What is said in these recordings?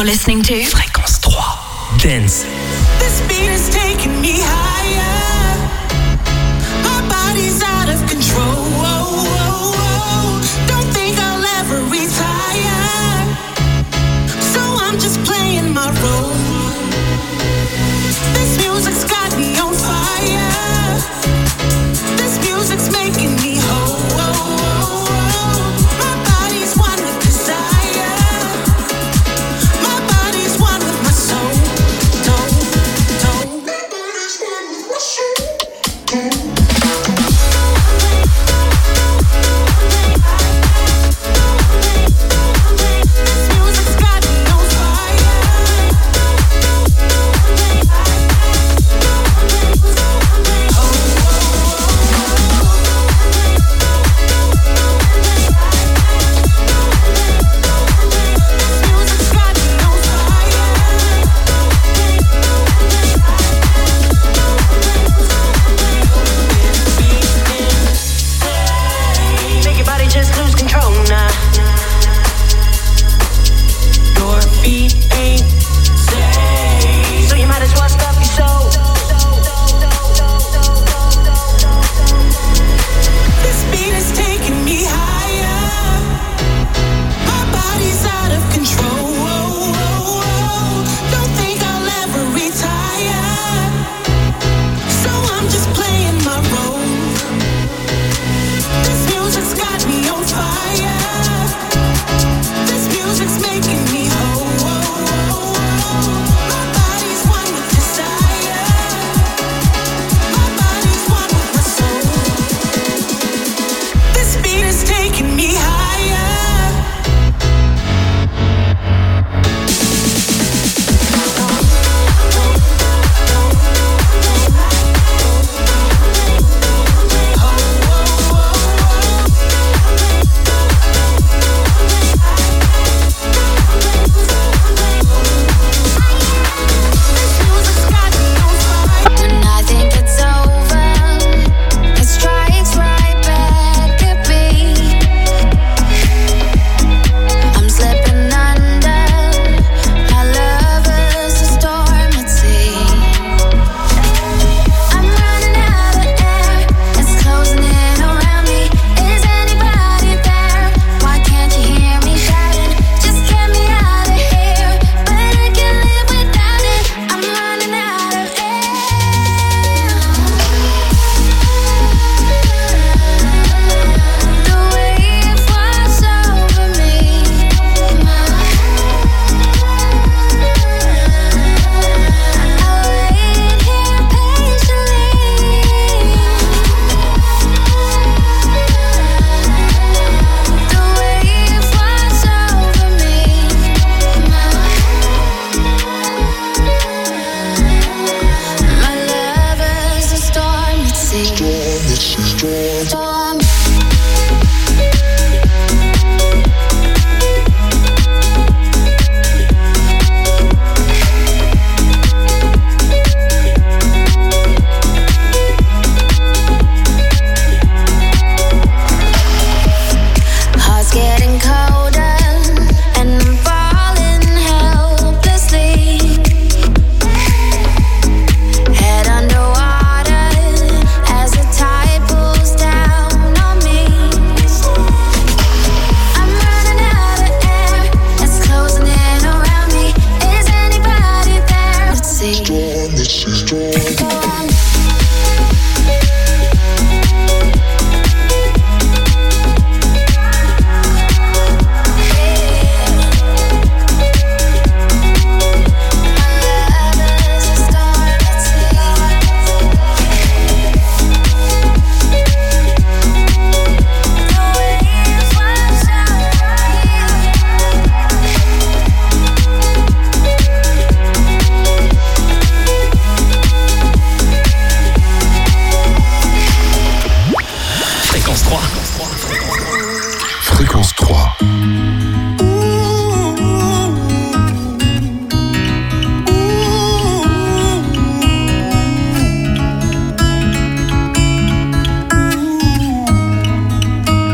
listening to Fréquence 3 Dance. This beat is taking me higher. My body's out of control. Don't think I'll ever retire. So I'm just playing my role. This music's got me on fire. This music's making me whole. My body's one with desire. My body's one with my soul.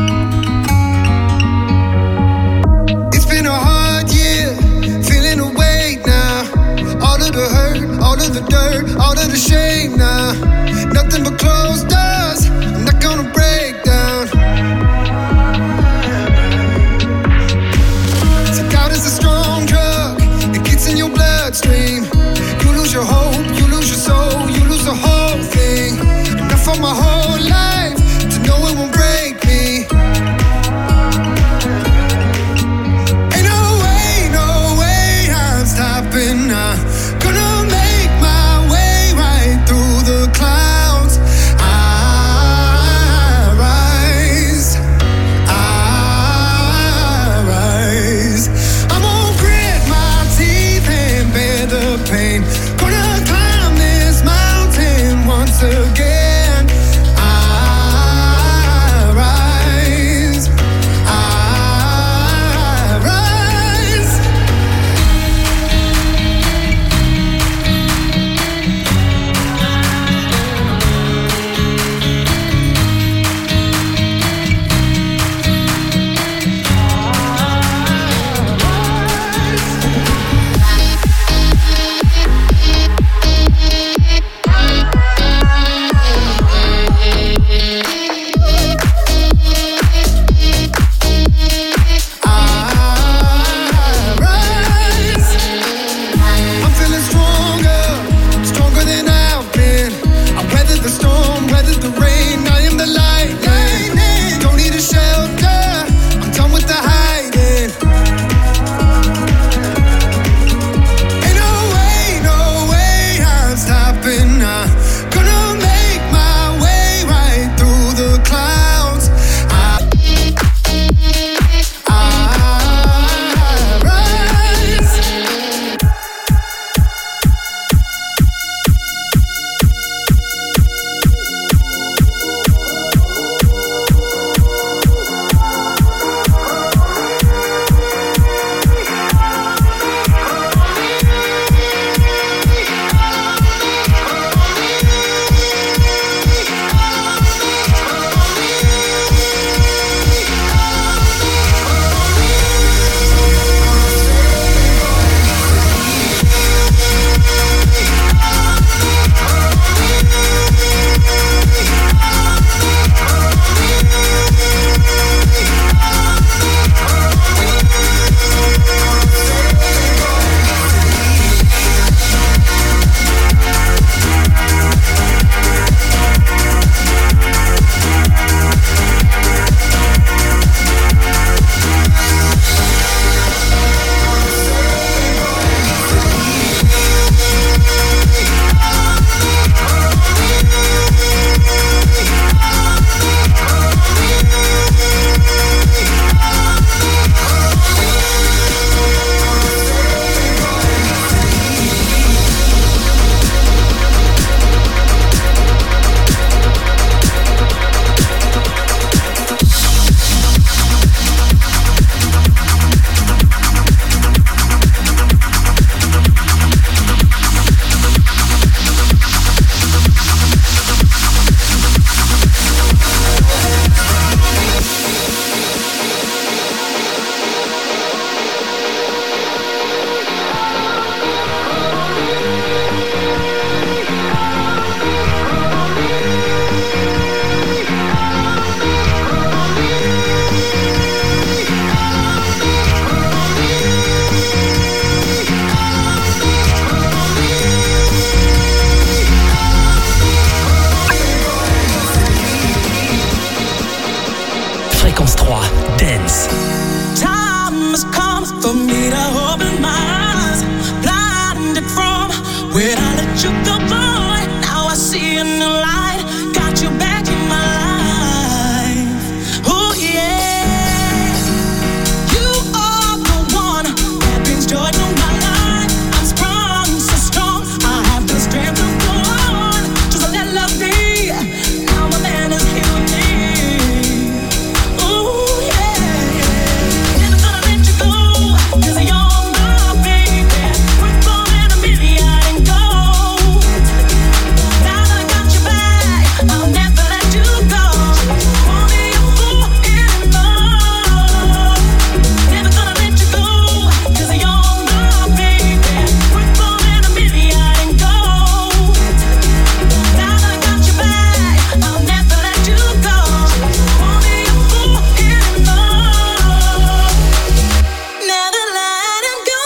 Feeling away for me to open my eyes, blinded from where I let you go, boy. Now I see a new light, got you back in my life. Oh yeah, you are the one that brings joy to my life. I'm sprung so strong, I have the strength to go on. Just let love be. Now my man is healing me. Oh yeah, never gonna let you go, 'cause you're my baby. We're falling a million and go. Now that I got your back, I'll never let you go. Only a fool in love. Never gonna let you go, 'cause you're my baby. We're falling a million and go. Now that I got your back, I'll never let you go. Only a fool in love. Never let him go.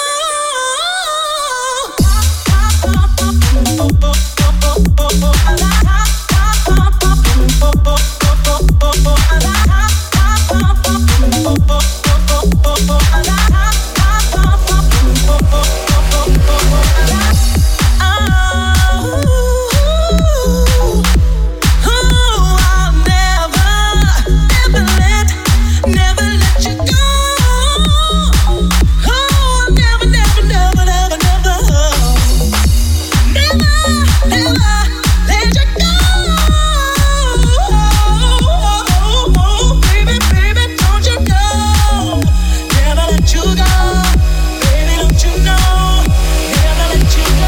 Never let you go. Oh, never, never, never, never, never. Never, never let you go. Baby, baby, don't you know? Never let you go. Baby, don't you know? Never let you go.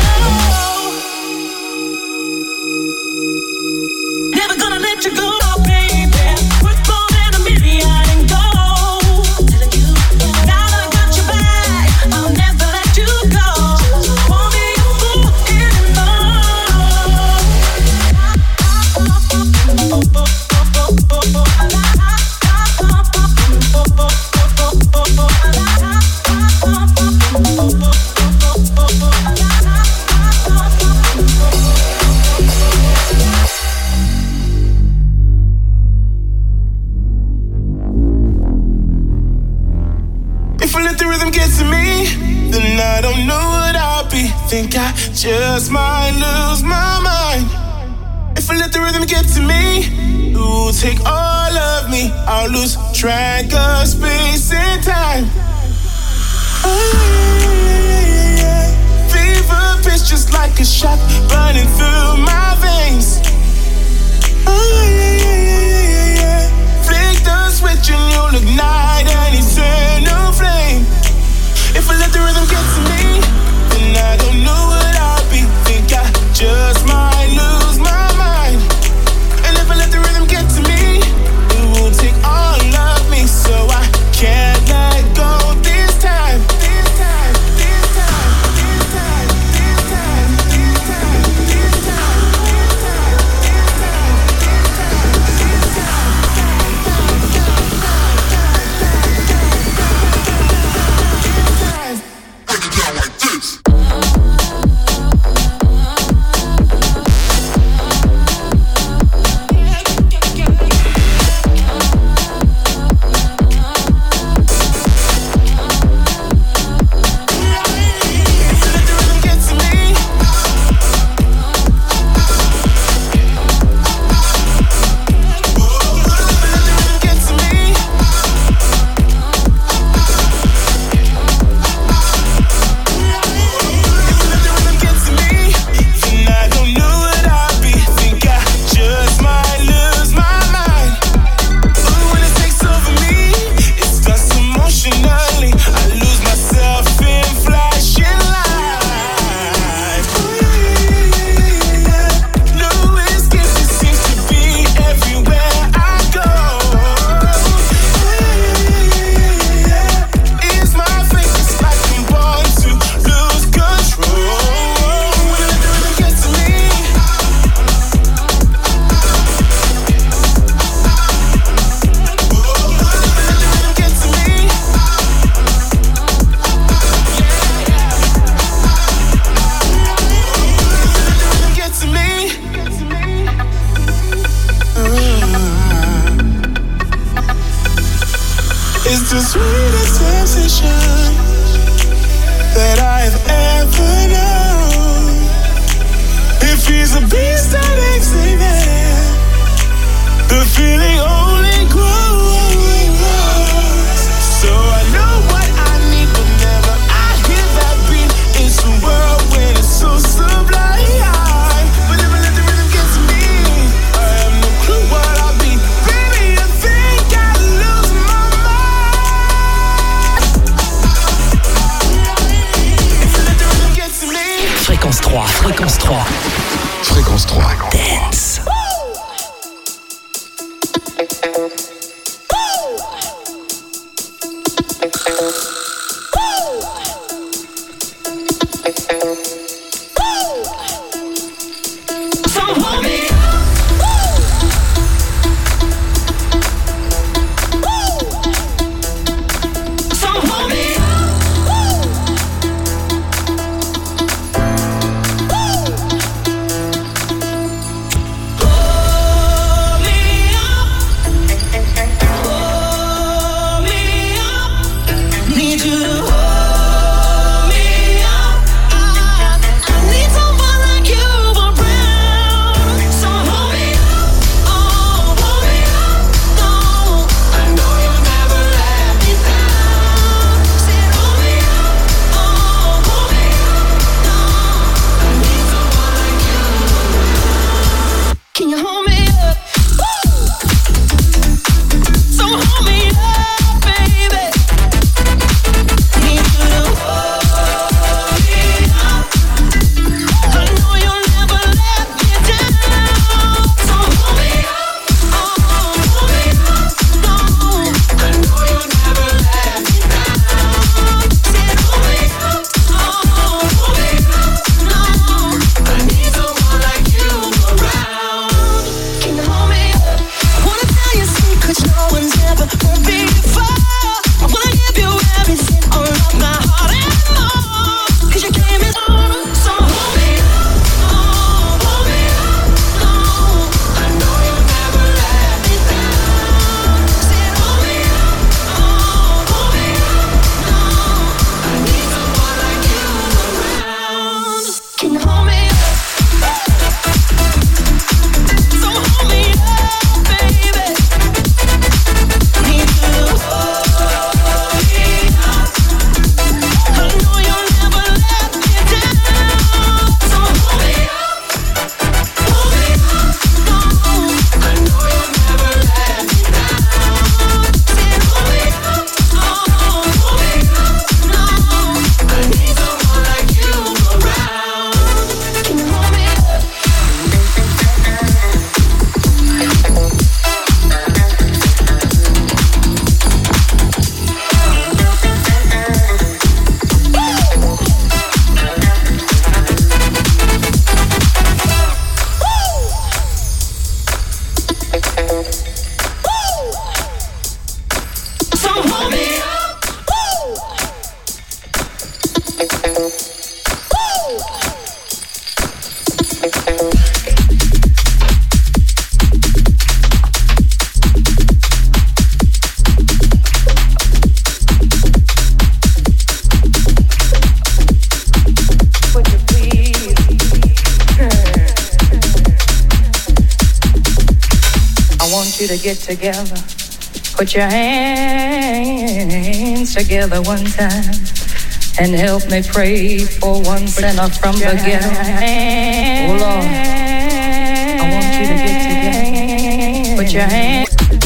Never gonna let you go, baby. We're falling a million and go. Now that I got your back, I'll never let you go. Won't be a fool in love. If I let the rhythm get to me, then I don't know what I'll be. Think I just might lose my mind. If I let the rhythm get to me, it will take all of me. I'll lose track of space and time. Oh, yeah, yeah, yeah. Fever pitch just like a shot running through my veins. Oh, yeah, yeah, yeah, yeah, yeah. Flick the switch and you'll ignite an eternal flame. If I let the rhythm get to me, then I don't know what I'll be. Think I just might lose my mind. And if I let the rhythm get to me, it will take all of me. So I can't let go this time. This time, this time, this time, this time, this time. 3, fréquence 3. Fréquence 3. Dance. Get together, put your hands together one time and help me pray for one sinner from the ghetto. Oh Lord, I want you to get together, put your hands.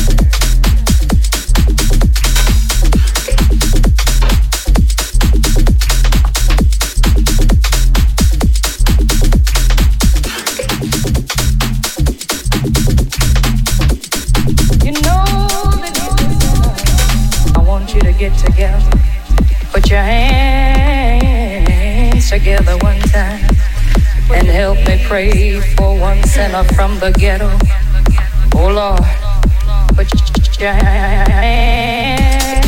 Get together, put your hands together one time and help me pray for one sinner from the ghetto. Oh Lord, put your hands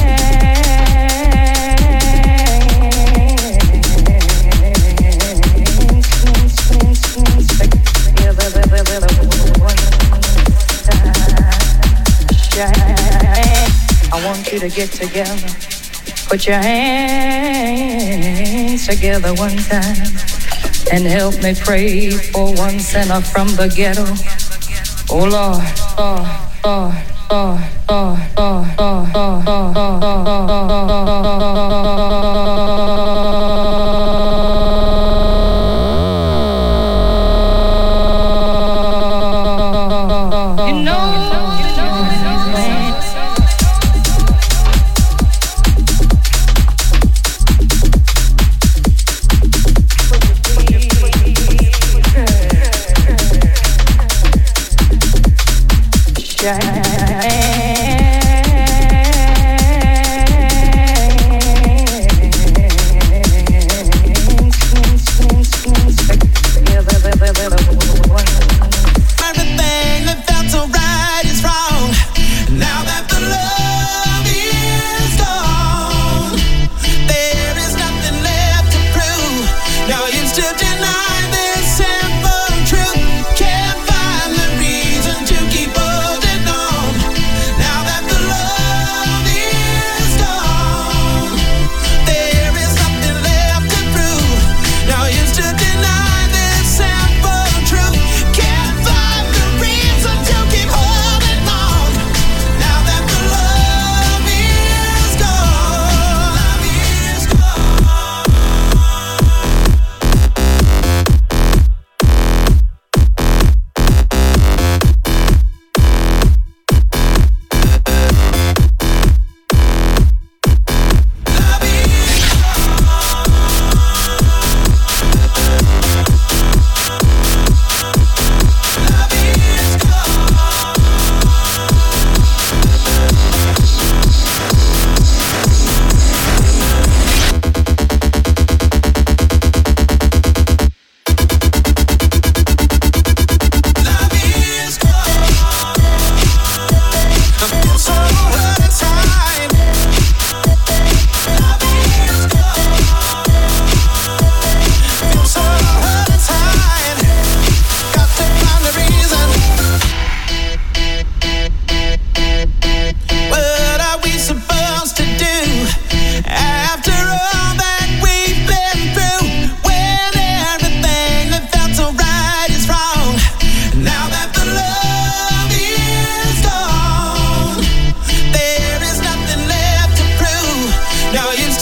together one time. I want you to get together, put your hands together one time and help me pray for one sinner from the ghetto. Oh Lord, Lord, Lord, Lord, Lord, Lord, Lord, Lord,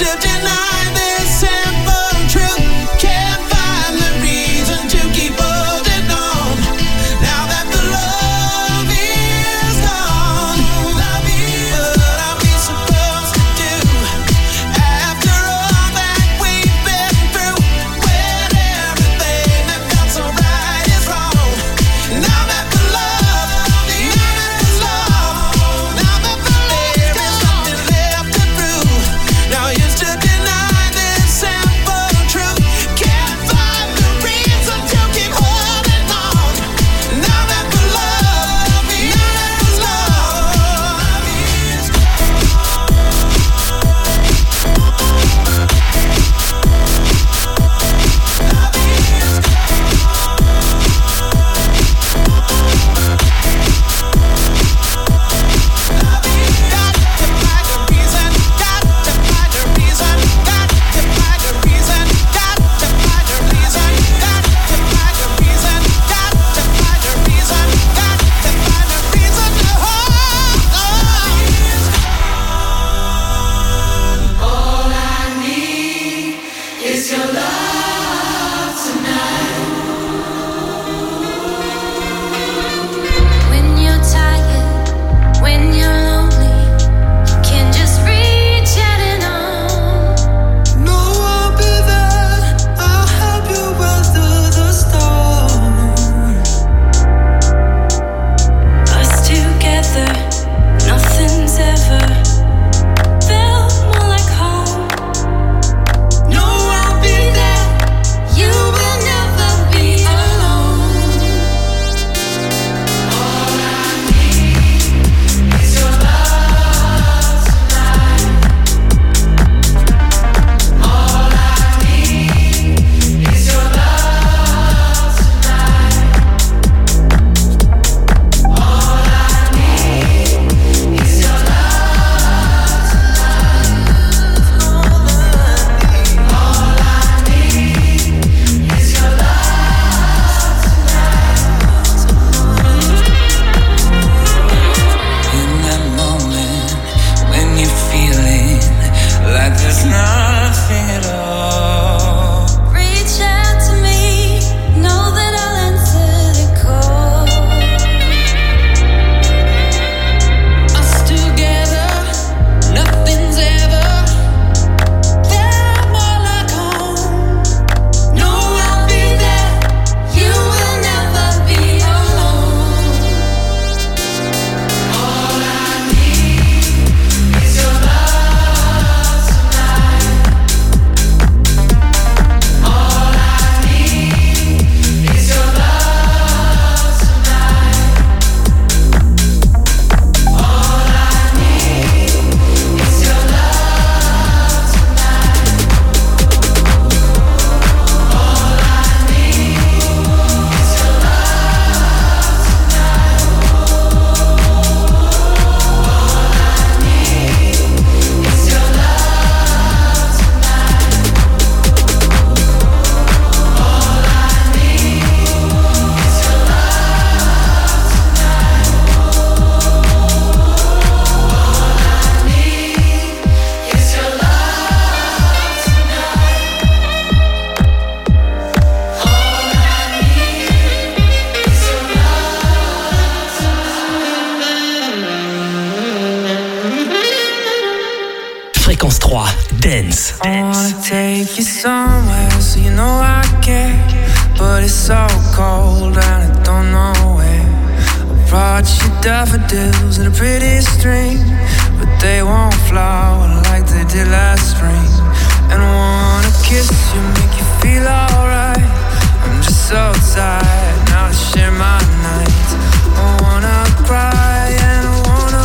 Fréquence 3, Dance. I wanna take you somewhere so you know I care. But it's so cold and I don't know where. I brought you daffodils and a pretty string, but they won't flower like they did last spring. And I wanna kiss you, make you feel alright. I'm just so tired now to share my nights. I wanna cry and I wanna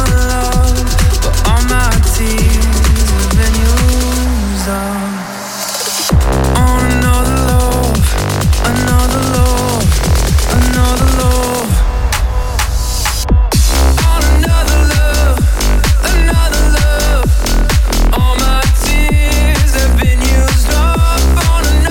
love, but all my tears have been used up on another love, another love, another love, on another love, another love. All my tears have been used up on another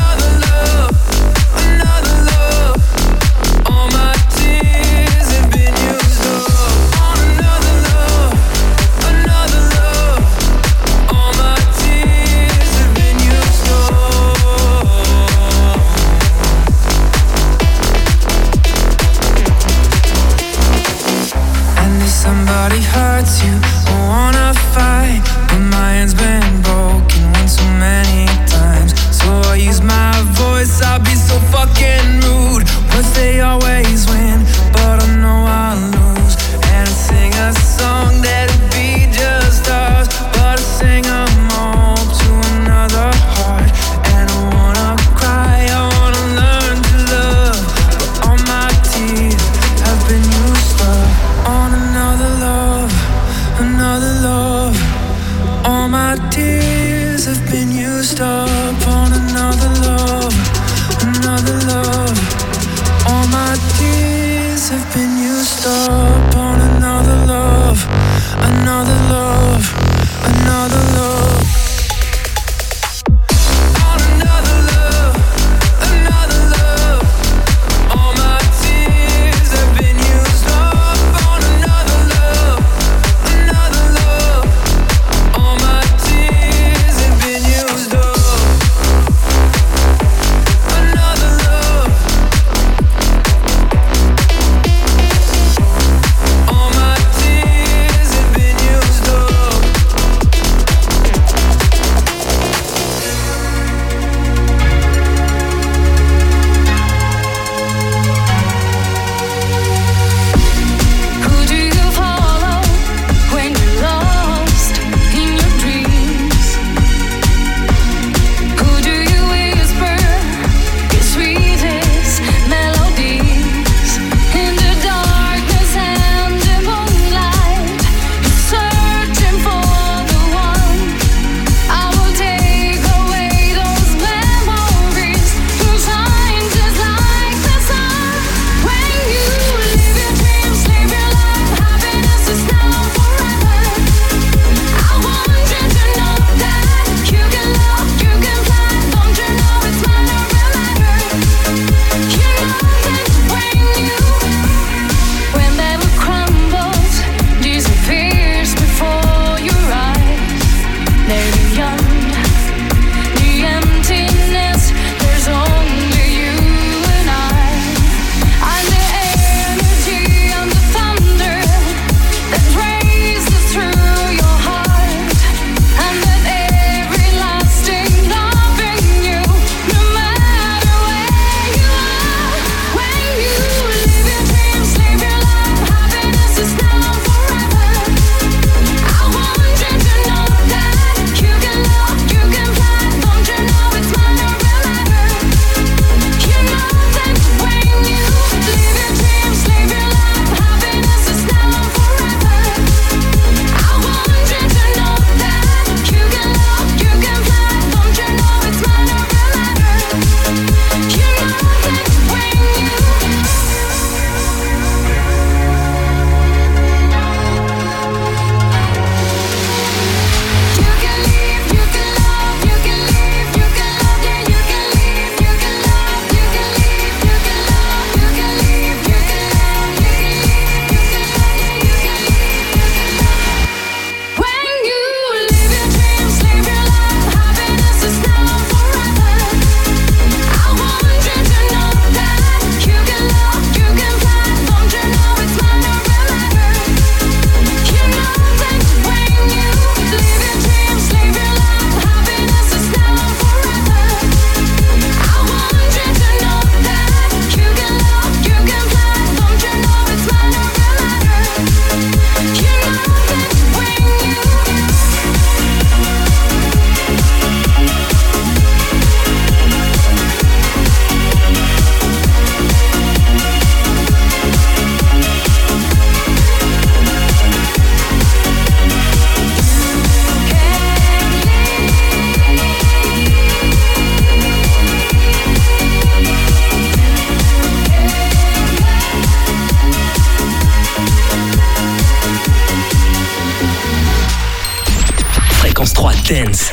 Dance.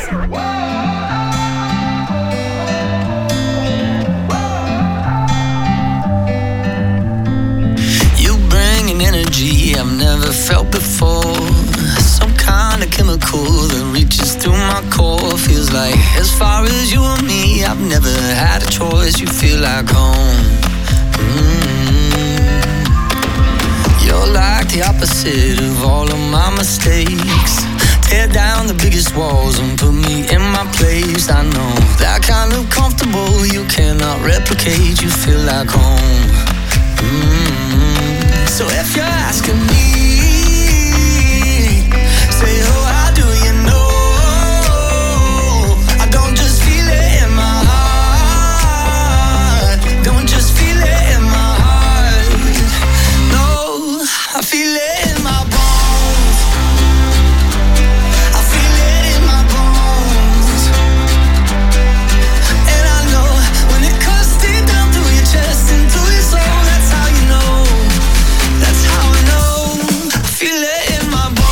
You bring an energy I've never felt before. Some kind of chemical that reaches through my core. Feels like as far as you and me, I've never had a choice. You feel like home. You're like the opposite of all of my mistakes. Tear down the biggest walls and put me in my place. I know that kind of comfortable you cannot replicate. You feel like home. So if you're asking me, say, oh, how do you know? I don't just feel it in my heart. Don't just feel it in my heart. No, I feel it in my bones. I feel it in my bones. And I know when it cuts deep down through your chest and through your soul, that's how you know. That's how I know. I feel it in my bones.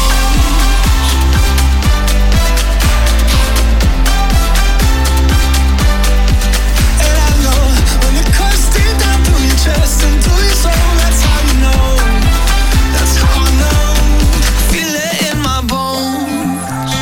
And I know when it cuts deep down through your chest and through your soul, that's how you know. That's how I know. I feel it in my bones.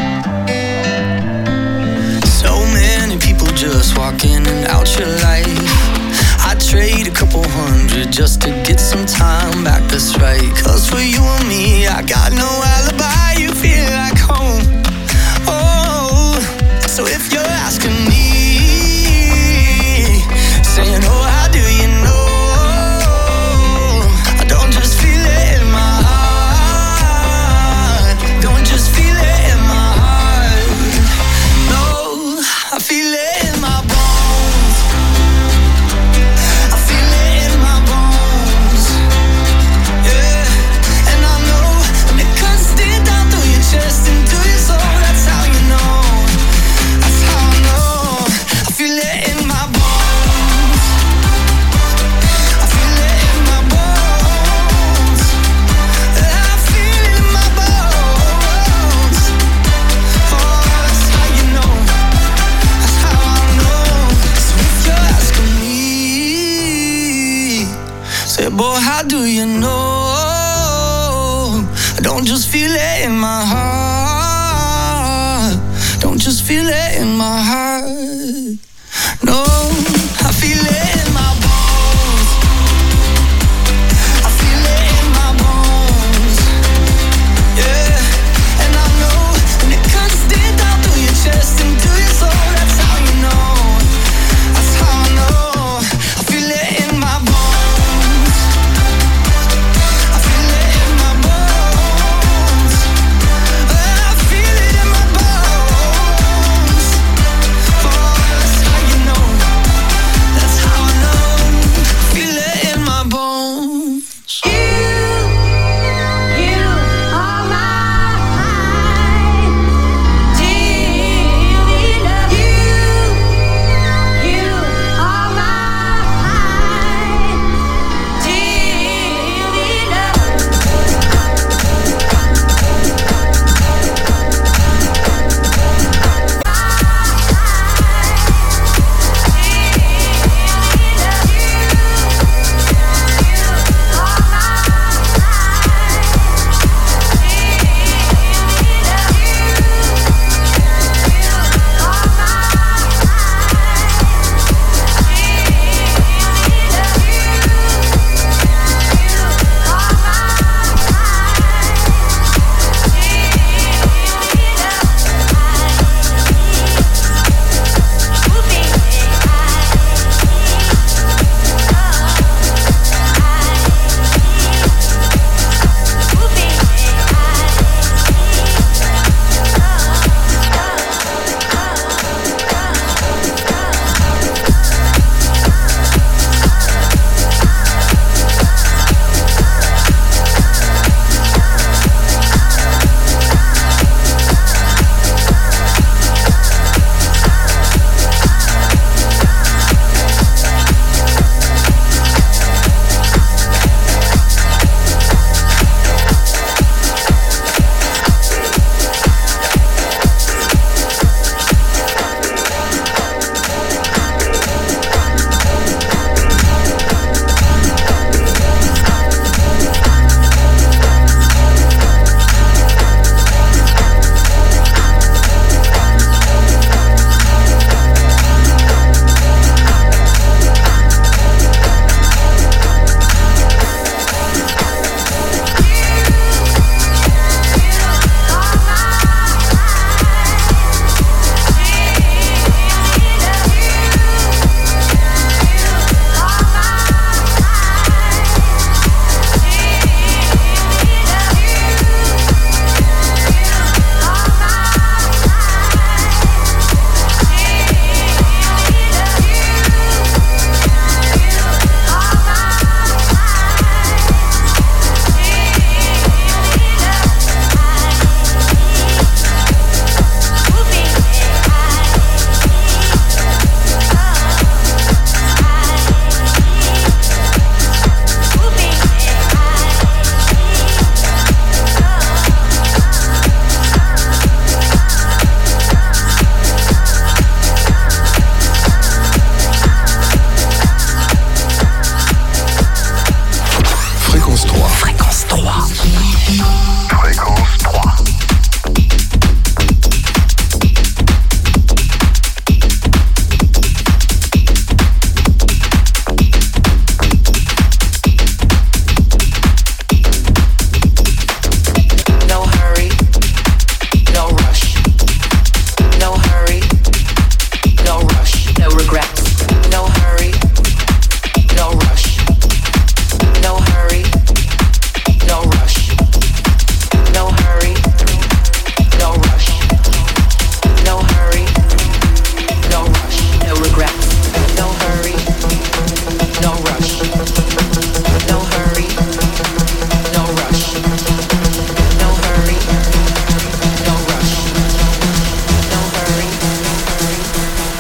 So many people just walk in and out your life. I'd trade a couple hundred just to get some time back, that's right. Cause for you and me, I got no alibi. You feel like home. Oh, so if you're asking me, saying, oh, how do you know? I don't just feel it in my heart. Don't just feel it in my heart. No, I feel it in my bones. I feel it in my bones. Yeah, and I know when it cuts deep down through your chest and through your soul, that's how you know. That's how I know. I feel it in my bones. I feel it in my bones. I feel it in my bones. Oh, that's how you know. That's how I know. So if you're asking me, say, boy, how do you know? I don't just feel it in my heart. Don't just feel it in my heart. No, I feel it in my bones. I feel it in my bones. Yeah, and I know when it cuts deep down through your chest and through your soul, that's how you know. That's how I know. I feel it in my bones. I feel it in my bones. I feel it in my bones. Oh, that's how you know. That's how I know.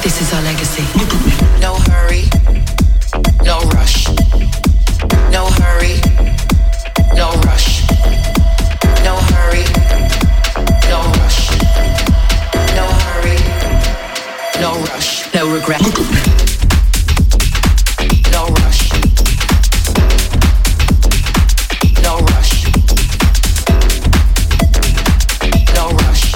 This is our legacy. No hurry, no rush. No hurry, no rush. No hurry, no rush. No hurry, no rush. No regret. No rush. No rush. No rush.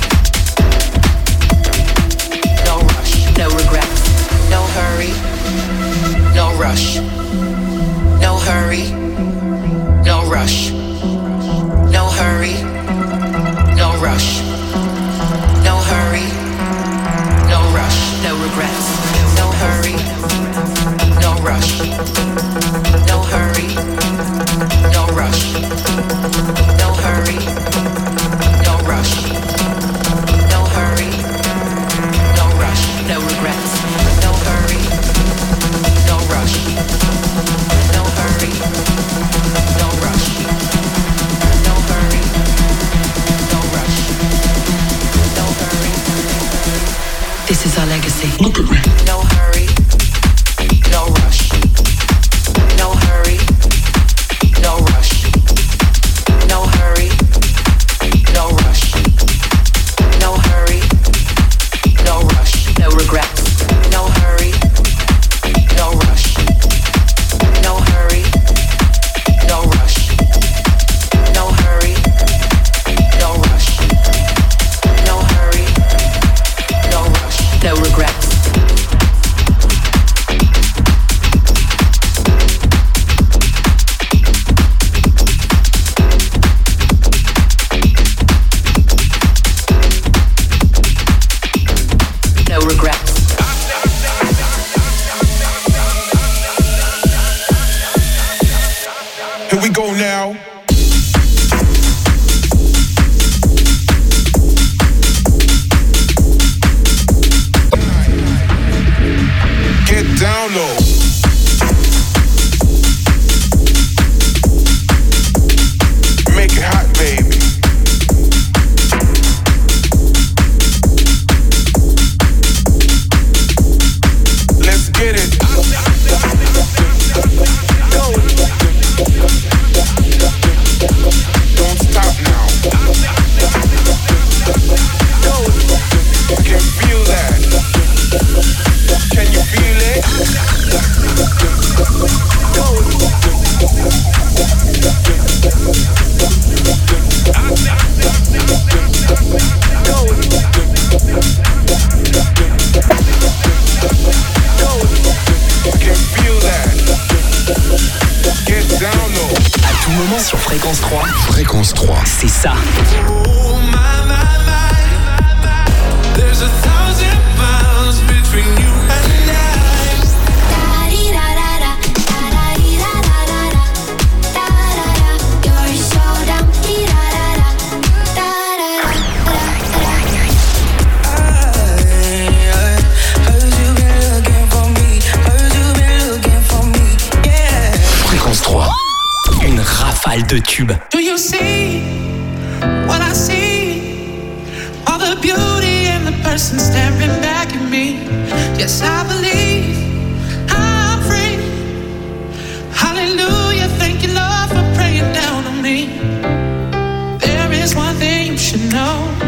No rush. No regret. No hurry. No rush. No hurry. No rush. No hurry. No rush. No hurry. No rush. No regrets. No hurry. No rush. No hurry. No rush. No hurry. No rush. No hurry. No rush. No regrets. No hurry. No rush. No hurry. No rush. No hurry. No rush. No hurry. This is our legacy. No hurry. No rush. No hurry. No rush. No hurry. No rush. No hurry. No rush. No regrets. No hurry. No rush. No hurry. No rush. No hurry. No rush. No hurry. No rush. No regrets. No regrets. Here we go now. Get down low. Make it hot, baby. Let's get it. Don't stop now. I can feel that. Can you feel it? I can feel that. Get down low. À tout moment sur Fréquence 3. Fréquence 3. C'est ça. Oh my, there's 1,000 miles between you and I. You're so dumb. Heard you been looking for me. Heard you been looking for me. Yeah. Fréquence 3. Une rafale de tubes. Do you see what I see? All the beauty in the person staring back at me. Yes, I believe I'm free. Hallelujah, thank you, Lord, for praying down on me. There is one thing you should know.